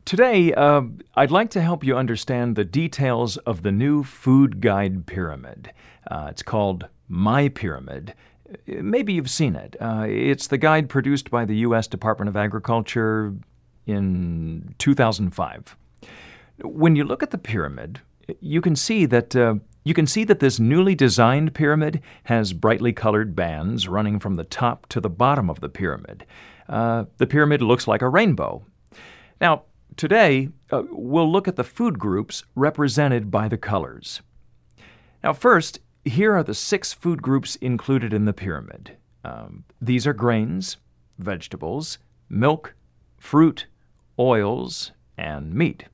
Today, I'd like to help you understand the details of the new food guide pyramid. It's called My Pyramid. Maybe you've seen it. It's the guide produced by the U.S. Department of Agriculture in 2005. When you look at the pyramid, you can see that this newly designed pyramid has brightly colored bands running from the top to the bottom of the pyramid. The pyramid looks like a rainbow. Now, today, we'll look at the food groups represented by the colors. Now, first, here are the 6 food groups included in the pyramid. These are grains, vegetables, milk, fruit, oils, and meat.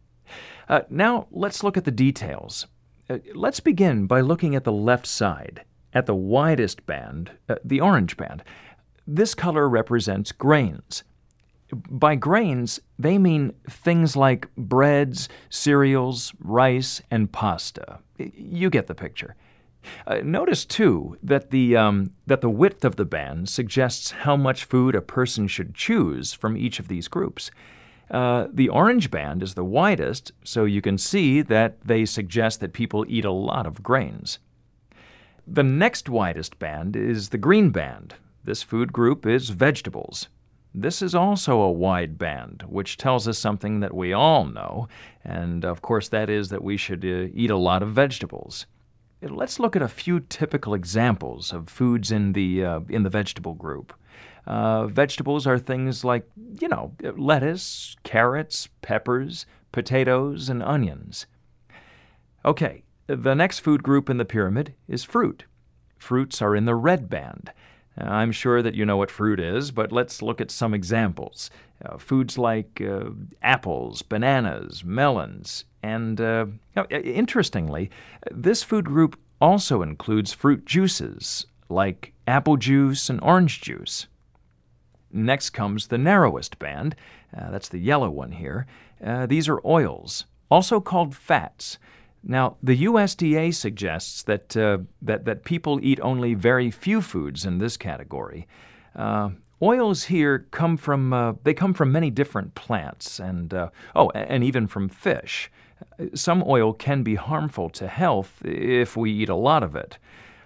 Now, let's look at the details. Let's begin by looking at the left side, at the widest band, the orange band. This color represents grains. By grains, they mean things like breads, cereals, rice, and pasta. You get the picture. Notice, too, that the width of the band suggests how much food a person should choose from each of these groups. The orange band is the widest, so you can see that they suggest that people eat a lot of grains. The next widest band is the green band. This food group is vegetables. This is also a wide band, which tells us something that we all know, and of course that is that we should eat a lot of vegetables. Let's look at a few typical examples of foods in the vegetable group. Vegetables are things like, lettuce, carrots, peppers, potatoes, and onions. Okay, the next food group in the pyramid is fruit. Fruits are in the red band. I'm sure that you know what fruit is, but let's look at some examples. Foods like apples, bananas, melons, and interestingly, this food group also includes fruit juices like apple juice and orange juice. Next comes the narrowest band. That's the yellow one here. These are oils, also called fats. Now, the USDA suggests that people eat only very few foods in this category. Oils here come from many different plants and even from fish. Some oil can be harmful to health if we eat a lot of it.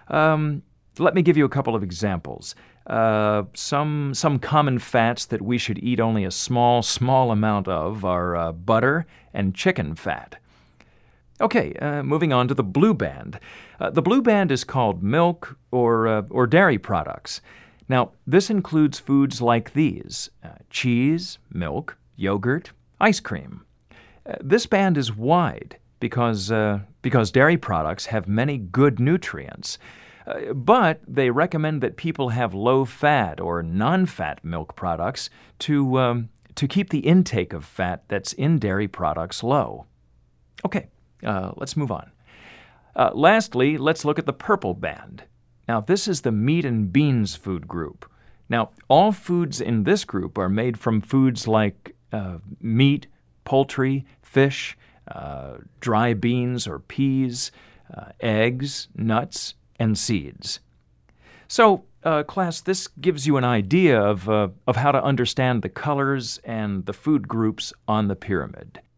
Let me give you a couple of examples. Some common fats that we should eat only a small amount of are butter and chicken fat. Okay, moving on to the blue band. The blue band is called milk or dairy products. Now, this includes foods like these: cheese, milk, yogurt, ice cream. This band is wide because dairy products have many good nutrients, but they recommend that people have low-fat or non-fat milk products to keep the intake of fat that's in dairy products low. Okay. Let's move on. Lastly, let's look at the purple band. Now, this is the meat and beans food group. Now, all foods in this group are made from foods like meat, poultry, fish, dry beans or peas, eggs, nuts, and seeds. So, class, this gives you an idea of how to understand the colors and the food groups on the pyramid.